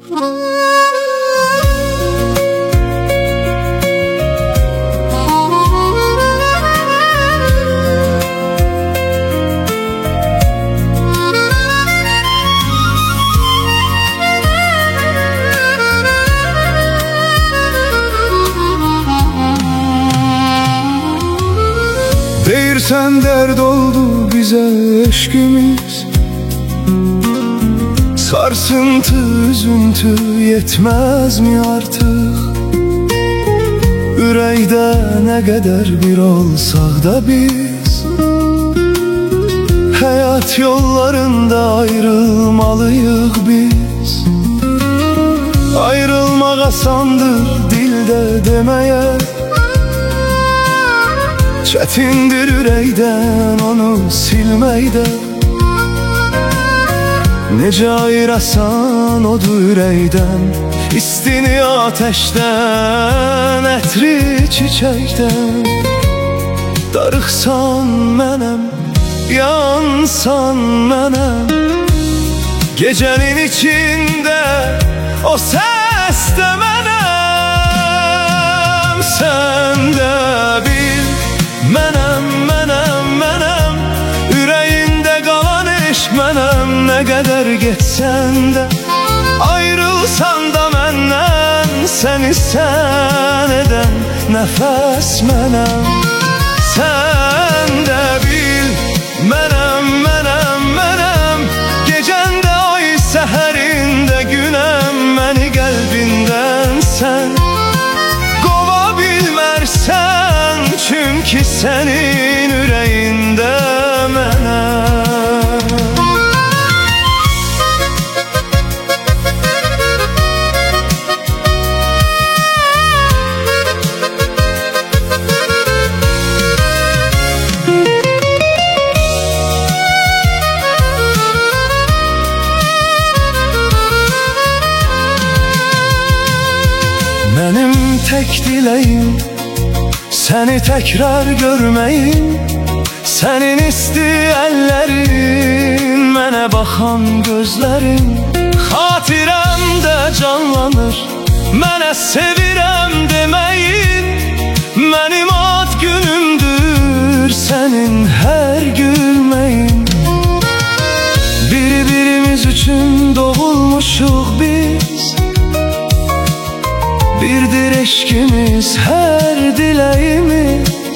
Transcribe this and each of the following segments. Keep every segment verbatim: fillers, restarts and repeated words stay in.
Deyirsən dərd oldu bizə eşkimiz, sarsıntı, üzüntü yetmez mi artık? Ürəkdə nə qədər bir olsaq da biz, həyat yollarında ayrılmalıyıq biz. Ayrılmaq asandır dildə deməyə, çətindir ürəkdən onu silməkdə. Necə ayırasan odu ürəkdən, istini ateşdən, ətri çiçəkdən. Darıxsan mənəm, yansan mənəm, gecənin içində o səs də mənəm. Sən də bil, mənəm, mənəm, mənəm, ürəyində qalan eşq mənəm. Nə qədər getsən də, ayrılsan da məndən, səni sən edən nəfəs mənəm. Sən də bil, mənəm, mənəm, mənəm, gecəndə ay, səhərində günəm. Məni qəlbindən sən qova bilmərsən, çünki sənin ürəyində mənəm. Mənim tək diləyim səni təkrar görməyim, sənin isti əllərin, mənə baxan gözlərin. Xatirəmdə canlanır mənə sevirəm deməyin. Mənim ad günümdür sənin hər gülməyin. Bir-birimiz üçün doğulmuşuq biz, birdir eşkimiz, hər diləyimiz.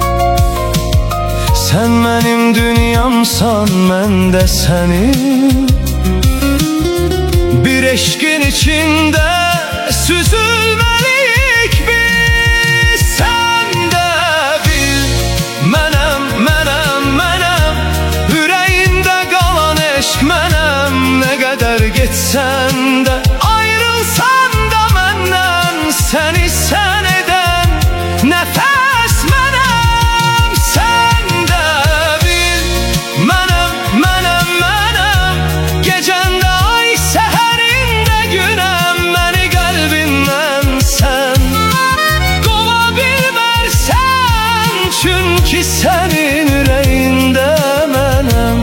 Sən mənim dünyamsan, mən də sənin. Bir eşkin içində süzülməliyik biz. Sən də bil, mənəm, mənəm, mənəm, ürəyində qalan eşq mənəm. Nə qədər getsən də, ayrılsan da məndən, səni sən edən nəfəs mənəm. Sən də bil, mənəm, mənəm, mənəm, gecəndə ay, səhərində günəm. Məni qəlbindən sən qova bilmərsən, çünki sənin ürəyində mənəm.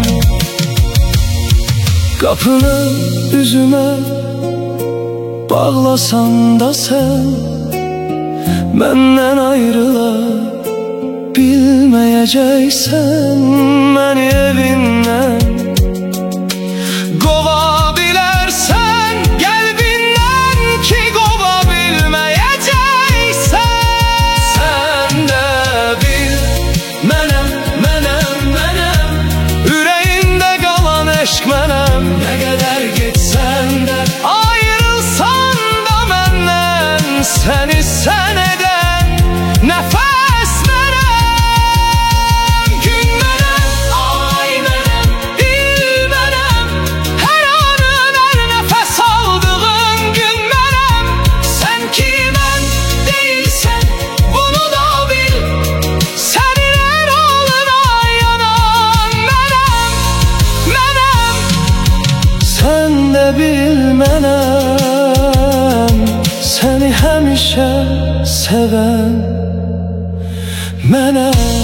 Qapını üzümə bağlasan da sən, məndən ayrıla bilməyəcəksən. Məni evindən qova bilərsən, qəlbindən ki qova bilməyəcəksən. Sən də bil, mənəm, mənəm, mənəm, ürəyində qalan eşq mənəm. Nə qədər getsən də, ayrılsan da məndən, səni sən edən nəfəs mənəm. Gün mənəm, ay mənəm, il mənəm, hər anım, hər nəfəs aldığım gün mənəm. Sən ki mən deyilsən, bunu da bil, sənin hər halına yanan mənəm, mənəm. Sən də bil, mənəm, səni həmişə sevən mənəm.